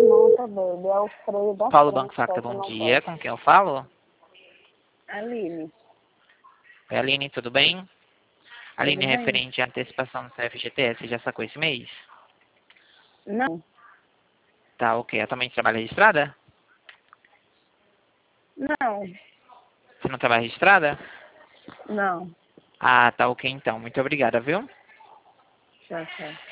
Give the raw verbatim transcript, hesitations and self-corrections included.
irmão tá doido. É o freio da Paulo frente, Banco Facta, só que bom não dia. pode. Com quem eu falo? Aline, Oi, Aline, tudo bem? tudo Aline, bem? referente à antecipação do seu F G T S, já sacou esse mês? Não, Tá, ok. Atualmente trabalha registrada? não, Você não trabalha registrada? não. Ah, tá ok então. Muito obrigada, viu? Tchau, tchau.